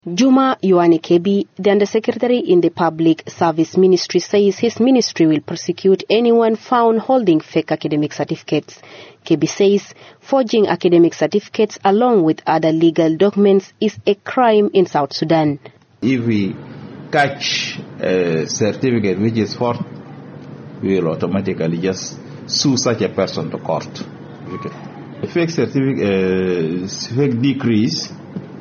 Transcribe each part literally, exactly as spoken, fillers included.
Juma Yohane Kebi, the Undersecretary in the Public Service Ministry, says his ministry will prosecute anyone found holding fake academic certificates. Kebi says forging academic certificates along with other legal documents is a crime in South Sudan. If we catch a certificate which is forged, we will automatically just sue such a person to court. A fake certificate, uh, fake decrees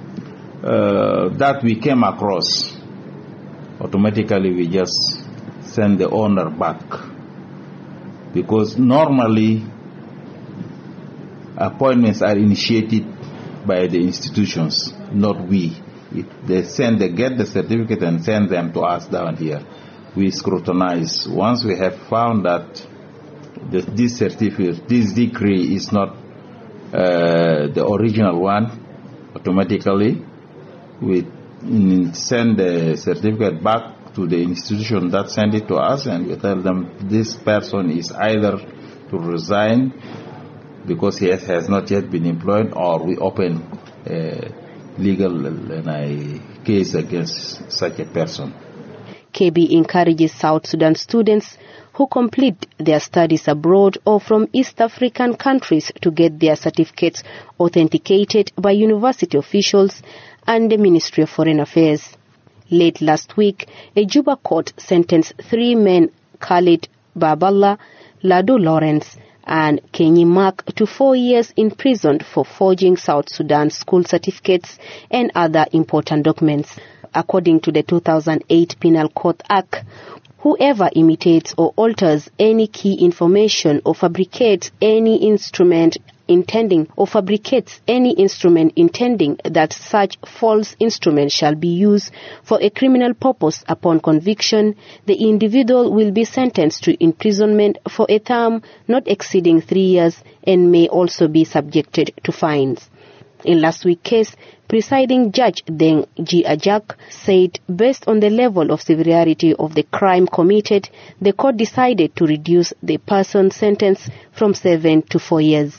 Uh, that we came across, automatically we just send the owner back, because normally appointments are initiated by the institutions, not we. It, they send, they get the certificate and send them to us down here. We scrutinize. Once we have found that the, this certificate, this decree is not uh, the original one, automatically we send the certificate back to the institution that sent it to us, and we tell them this person is either to resign because he has, has not yet been employed, or we open a legal uh, case against such a person. Kebi encourages South Sudan students who complete their studies abroad or from East African countries to get their certificates authenticated by university officials and the Ministry of Foreign Affairs. Late last week, a Juba court sentenced three men, Khalid Baballa, Lado Lawrence, and Kenyi Mark, to four years in prison for forging South Sudan school certificates and other important documents. According to the two thousand eight Penal Code Act, whoever imitates or alters any key information or fabricates any instrument intending or fabricates any instrument intending that such false instrument shall be used for a criminal purpose upon conviction, the individual will be sentenced to imprisonment for a term not exceeding three years and may also be subjected to fines. In last week's case, presiding judge Deng G. Ajak said based on the level of severity of the crime committed, the court decided to reduce the person's sentence from seven to four years.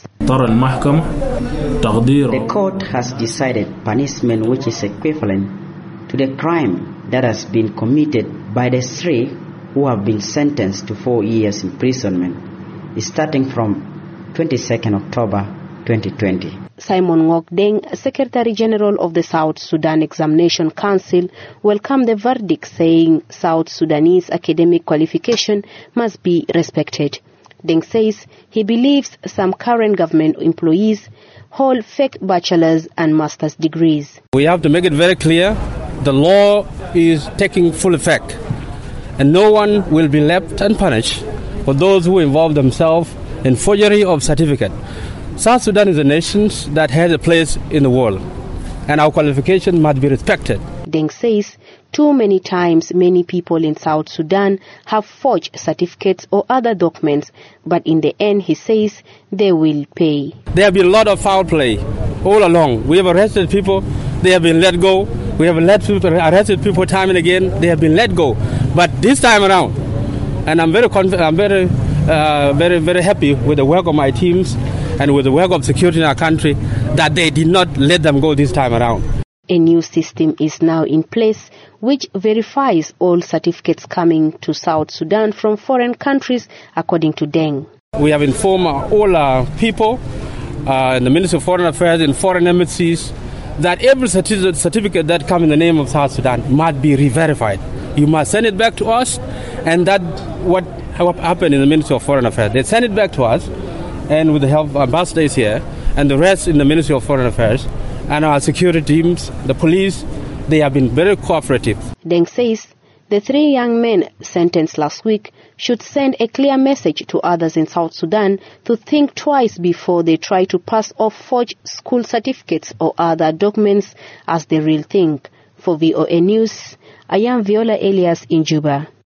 The court has decided punishment which is equivalent to the crime that has been committed by the three who have been sentenced to four years imprisonment, starting from twenty-second October twenty twenty. Simon Ngok Deng, Secretary General of the South Sudan Examination Council, welcomed the verdict, saying South Sudanese academic qualification must be respected. Deng says he believes some current government employees hold fake bachelor's and master's degrees. We have to make it very clear the law is taking full effect, and no one will be left unpunished for those who involve themselves in forgery of certificate. South Sudan is a nation that has a place in the world, and our qualification must be respected. Deng says too many times many people in South Sudan have forged certificates or other documents, but in the end, he says, they will pay. There have been a lot of foul play all along. We have arrested people, they have been let go. We have let people, arrested people time and again, they have been let go. But this time around, and I'm very confident, I'm very, uh, very, very happy with the work of my teams and with the work of security in our country, that they did not let them go this time around. A new system is now in place which verifies all certificates coming to South Sudan from foreign countries, according to Deng. We have informed all our people uh, in the Ministry of Foreign Affairs and foreign embassies that every certi- certificate that comes in the name of South Sudan must be re-verified. You must send it back to us, and that what happened in the Ministry of Foreign Affairs. They send it back to us, and with the help of ambassadors here, and the rest in the Ministry of Foreign Affairs, and our security teams, the police, they have been very cooperative. Deng says the three young men sentenced last week should send a clear message to others in South Sudan to think twice before they try to pass off forged school certificates or other documents as the real thing. For V O A News, I am Viola Elias in Juba.